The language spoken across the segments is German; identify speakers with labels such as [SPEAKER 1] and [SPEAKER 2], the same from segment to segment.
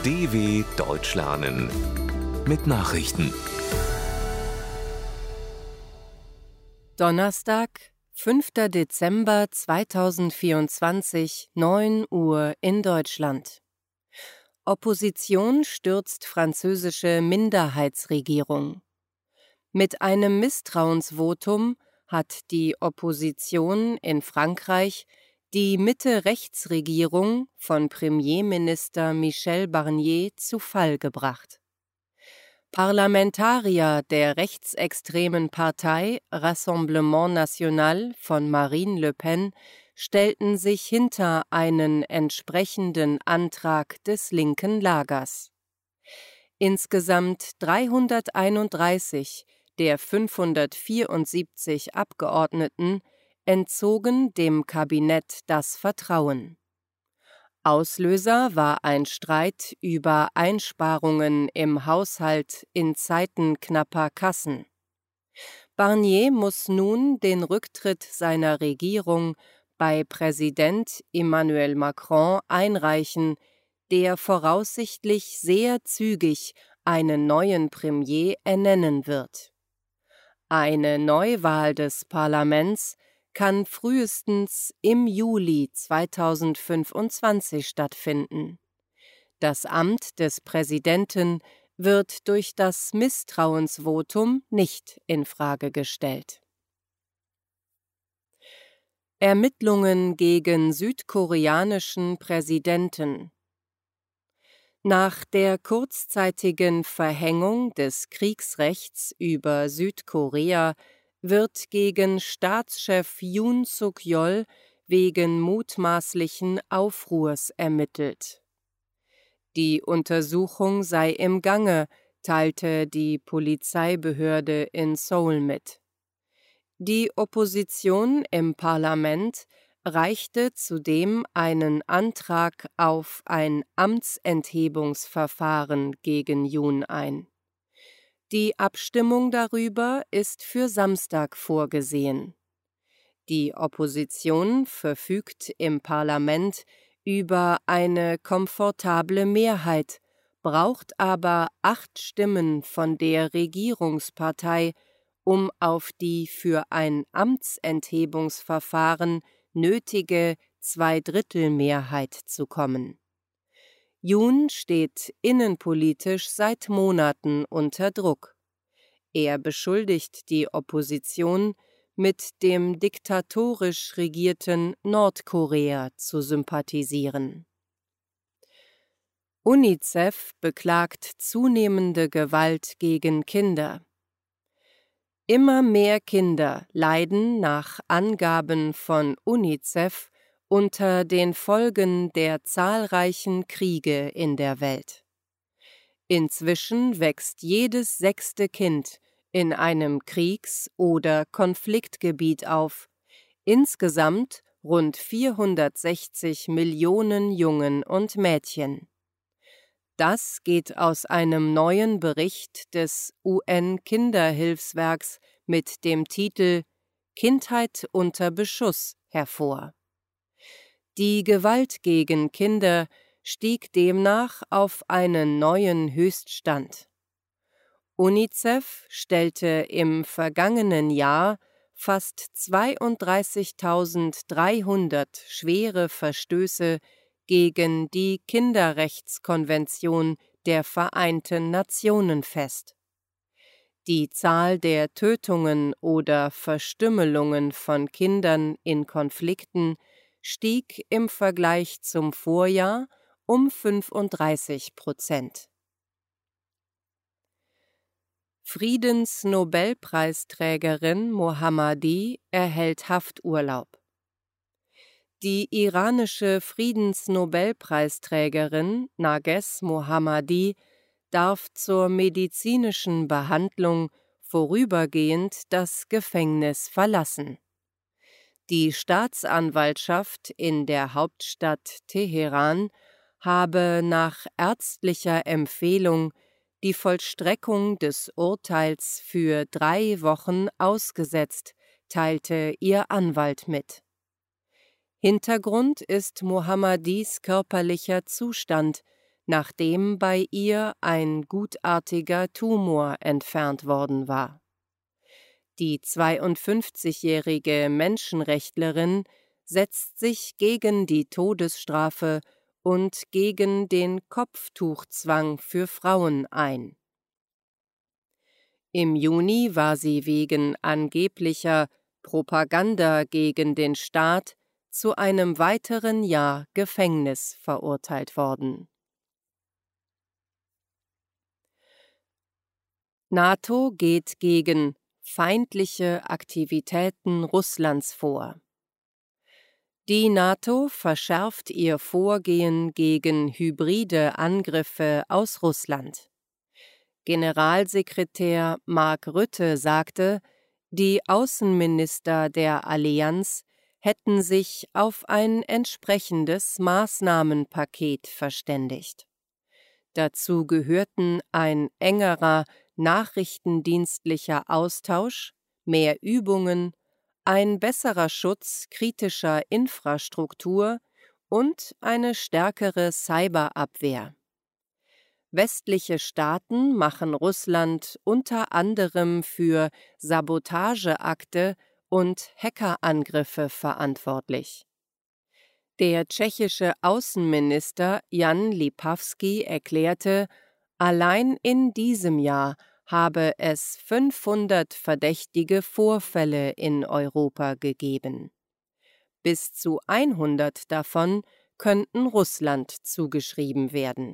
[SPEAKER 1] DW Deutsch lernen mit Nachrichten.
[SPEAKER 2] Donnerstag, 5. Dezember 2024, 9 Uhr in Deutschland. Opposition stürzt französische Minderheitsregierung. Mit einem Misstrauensvotum hat die Opposition in Frankreich die Mitte-Rechts-Regierung von Premierminister Michel Barnier zu Fall gebracht. Parlamentarier der rechtsextremen Partei Rassemblement National von Marine Le Pen stellten sich hinter einen entsprechenden Antrag des linken Lagers. Insgesamt 331 der 574 Abgeordneten entzogen dem Kabinett das Vertrauen. Auslöser war ein Streit über Einsparungen im Haushalt in Zeiten knapper Kassen. Barnier muss nun den Rücktritt seiner Regierung bei Präsident Emmanuel Macron einreichen, der voraussichtlich sehr zügig einen neuen Premier ernennen wird. Eine Neuwahl des Parlaments kann frühestens im Juli 2025 stattfinden. Das Amt des Präsidenten wird durch das Misstrauensvotum nicht infrage gestellt. Ermittlungen gegen südkoreanischen Präsidenten. Nach der kurzzeitigen Verhängung des Kriegsrechts über Südkorea wird gegen Staatschef Yoon Suk-yeol wegen mutmaßlichen Aufruhrs ermittelt. Die Untersuchung sei im Gange, teilte die Polizeibehörde in Seoul mit. Die Opposition im Parlament reichte zudem einen Antrag auf ein Amtsenthebungsverfahren gegen Yoon ein. Die Abstimmung darüber ist für Samstag vorgesehen. Die Opposition verfügt im Parlament über eine komfortable Mehrheit, braucht aber 8 Stimmen von der Regierungspartei, um auf die für ein Amtsenthebungsverfahren nötige Zweidrittelmehrheit zu kommen. Yoon steht innenpolitisch seit Monaten unter Druck. Er beschuldigt die Opposition, mit dem diktatorisch regierten Nordkorea zu sympathisieren. UNICEF beklagt zunehmende Gewalt gegen Kinder. Immer mehr Kinder leiden nach Angaben von UNICEF unter den Folgen der zahlreichen Kriege in der Welt. Inzwischen wächst jedes 6. Kind in einem Kriegs- oder Konfliktgebiet auf, insgesamt rund 460 Millionen Jungen und Mädchen. Das geht aus einem neuen Bericht des UN-Kinderhilfswerks mit dem Titel Kindheit unter Beschuss hervor. Die Gewalt gegen Kinder stieg demnach auf einen neuen Höchststand. UNICEF stellte im vergangenen Jahr fast 32.300 schwere Verstöße gegen die Kinderrechtskonvention der Vereinten Nationen fest. Die Zahl der Tötungen oder Verstümmelungen von Kindern in Konflikten stieg im Vergleich zum Vorjahr um 35%. Friedensnobelpreisträgerin Mohammadi erhält Hafturlaub. Die iranische Friedensnobelpreisträgerin Narges Mohammadi darf zur medizinischen Behandlung vorübergehend das Gefängnis verlassen. Die Staatsanwaltschaft in der Hauptstadt Teheran habe nach ärztlicher Empfehlung die Vollstreckung des Urteils für 3 Wochen ausgesetzt, teilte ihr Anwalt mit. Hintergrund ist Mohammadis körperlicher Zustand, nachdem bei ihr ein gutartiger Tumor entfernt worden war. Die 52-jährige Menschenrechtlerin setzt sich gegen die Todesstrafe und gegen den Kopftuchzwang für Frauen ein. Im Juni war sie wegen angeblicher Propaganda gegen den Staat zu einem weiteren Jahr Gefängnis verurteilt worden. NATO geht gegen feindliche Aktivitäten Russlands vor. Die NATO verschärft ihr Vorgehen gegen hybride Angriffe aus Russland. Generalsekretär Mark Rutte sagte, die Außenminister der Allianz hätten sich auf ein entsprechendes Maßnahmenpaket verständigt. Dazu gehörten ein engerer nachrichtendienstlicher Austausch, mehr Übungen, ein besserer Schutz kritischer Infrastruktur und eine stärkere Cyberabwehr. Westliche Staaten machen Russland unter anderem für Sabotageakte und Hackerangriffe verantwortlich. Der tschechische Außenminister Jan Lipavský erklärte, allein in diesem Jahr habe es 500 verdächtige Vorfälle in Europa gegeben. Bis zu 100 davon könnten Russland zugeschrieben werden.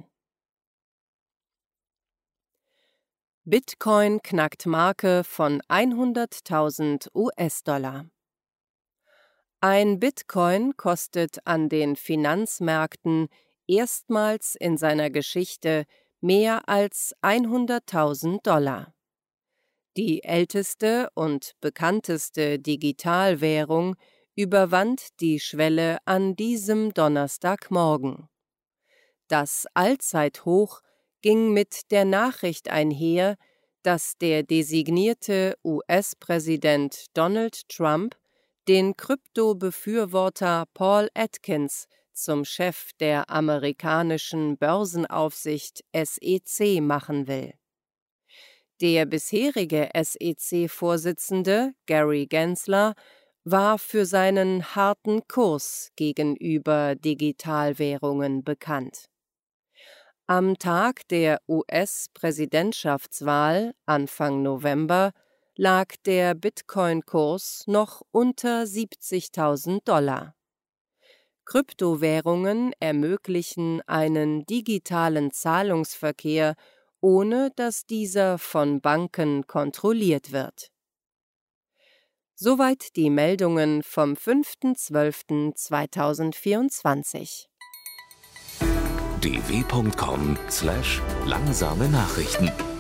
[SPEAKER 2] Bitcoin knackt Marke von 100.000 US-Dollar. Ein Bitcoin kostet an den Finanzmärkten erstmals in seiner Geschichte mehr als 100.000 Dollar. Die älteste und bekannteste Digitalwährung überwand die Schwelle an diesem Donnerstagmorgen. Das Allzeithoch ging mit der Nachricht einher, dass der designierte US-Präsident Donald Trump den Krypto-Befürworter Paul Atkins zum Chef der amerikanischen Börsenaufsicht SEC machen will. Der bisherige SEC-Vorsitzende Gary Gensler war für seinen harten Kurs gegenüber Digitalwährungen bekannt. Am Tag der US-Präsidentschaftswahl Anfang November lag der Bitcoin-Kurs noch unter 70.000 Dollar. Kryptowährungen ermöglichen einen digitalen Zahlungsverkehr, ohne dass dieser von Banken kontrolliert wird. Soweit die Meldungen vom 5.12.2024.
[SPEAKER 1] dw.com/langsame Nachrichten